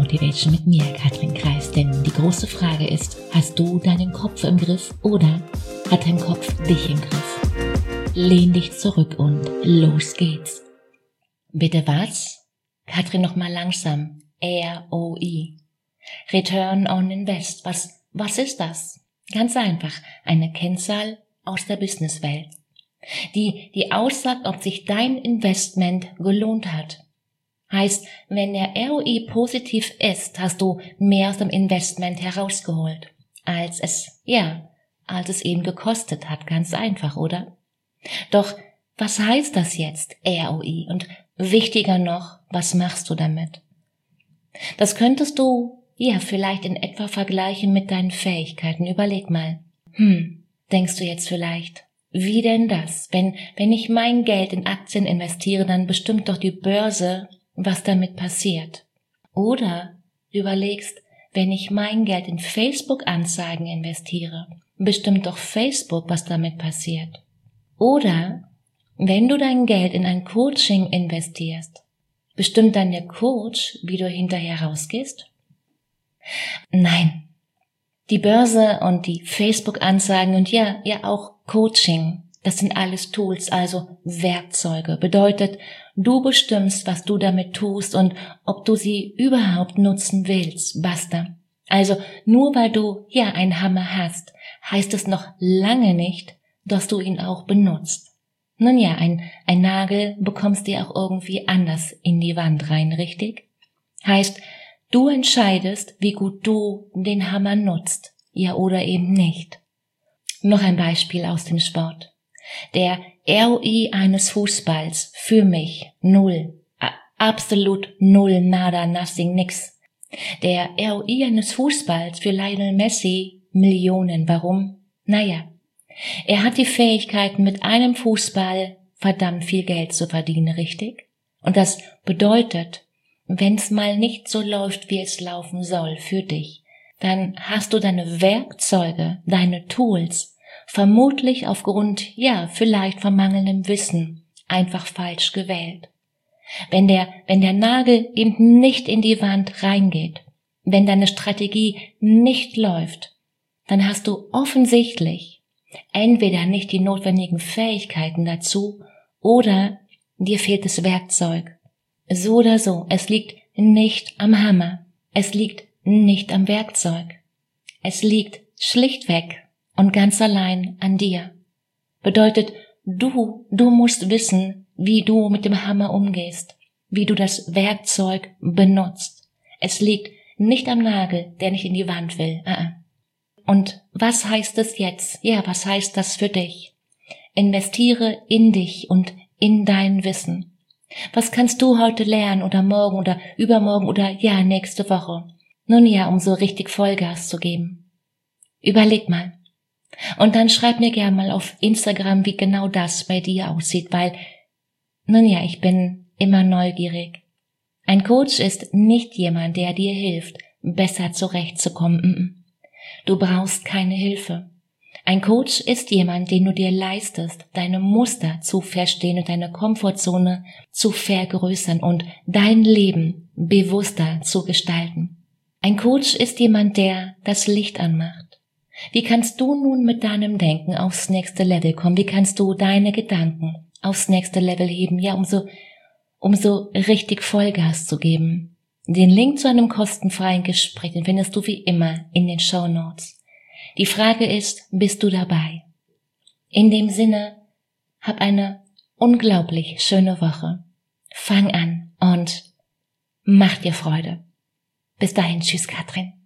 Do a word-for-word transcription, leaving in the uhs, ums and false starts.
Motivation mit mir, Katrin Kreis, denn die große Frage ist, hast du deinen Kopf im Griff oder hat dein Kopf dich im Griff? Lehn dich zurück und los geht's. Bitte was? Katrin, nochmal langsam. R O I. Return on Invest. Was, was ist das? Ganz einfach. Eine Kennzahl aus der Businesswelt. Die, die aussagt, ob sich dein Investment gelohnt hat. Heißt, wenn der R O I positiv ist, hast du mehr aus dem Investment herausgeholt, als es, ja, als es eben gekostet hat. Ganz einfach, oder? Doch, was heißt das jetzt, R O I? Und wichtiger noch, was machst du damit? Das könntest du, ja, vielleicht in etwa vergleichen mit deinen Fähigkeiten. Überleg mal. Hm, denkst du jetzt vielleicht, wie denn das? Wenn, wenn ich mein Geld in Aktien investiere, dann bestimmt doch die Börse, was damit passiert. Oder du überlegst, wenn ich mein Geld in Facebook-Anzeigen investiere, bestimmt doch Facebook, was damit passiert. Oder wenn du dein Geld in ein Coaching investierst, bestimmt dann der Coach, wie du hinterher rausgehst? Nein. Die Börse und die Facebook-Anzeigen und ja, ja auch Coaching, das sind alles Tools, also Werkzeuge. Bedeutet, du bestimmst, was du damit tust und ob du sie überhaupt nutzen willst. Basta. Also nur weil du ja einen Hammer hast, heißt es noch lange nicht, dass du ihn auch benutzt. Nun ja, ein, ein Nagel bekommst du auch irgendwie anders in die Wand rein, richtig? Heißt, du entscheidest, wie gut du den Hammer nutzt, ja oder eben nicht. Noch ein Beispiel aus dem Sport. Der R O I eines Fußballs für mich null, absolut null, nada, nothing, nix. Der R O I eines Fußballs für Lionel Messi Millionen. Warum? Naja, er hat die Fähigkeit, mit einem Fußball verdammt viel Geld zu verdienen, richtig? Und das bedeutet, wenn's mal nicht so läuft, wie es laufen soll für dich, dann hast du deine Werkzeuge, deine Tools, vermutlich aufgrund, ja, vielleicht von mangelndem Wissen, einfach falsch gewählt. Wenn der, wenn der Nagel eben nicht in die Wand reingeht, wenn deine Strategie nicht läuft, dann hast du offensichtlich entweder nicht die notwendigen Fähigkeiten dazu oder dir fehlt das Werkzeug. So oder so, es liegt nicht am Hammer, es liegt nicht am Werkzeug. Es liegt schlichtweg und ganz allein an dir. Bedeutet, du, du musst wissen, wie du mit dem Hammer umgehst, wie du das Werkzeug benutzt. Es liegt nicht am Nagel, der nicht in die Wand will. Und was heißt es jetzt? Ja, was heißt das für dich? Investiere in dich und in dein Wissen. Was kannst du heute lernen oder morgen oder übermorgen oder ja, nächste Woche? Nun ja, um so richtig Vollgas zu geben. Überleg mal. Und dann schreib mir gerne mal auf Instagram, wie genau das bei dir aussieht, weil, nun ja, ich bin immer neugierig. Ein Coach ist nicht jemand, der dir hilft, besser zurechtzukommen. Du brauchst keine Hilfe. Ein Coach ist jemand, den du dir leistest, deine Muster zu verstehen und deine Komfortzone zu vergrößern und dein Leben bewusster zu gestalten. Ein Coach ist jemand, der das Licht anmacht. Wie kannst du nun mit deinem Denken aufs nächste Level kommen? Wie kannst du deine Gedanken aufs nächste Level heben? Ja, um so, um so richtig Vollgas zu geben. Den Link zu einem kostenfreien Gespräch, den findest du wie immer in den Shownotes. Die Frage ist, bist du dabei? In dem Sinne, hab eine unglaublich schöne Woche. Fang an und mach dir Freude. Bis dahin, tschüss Katrin.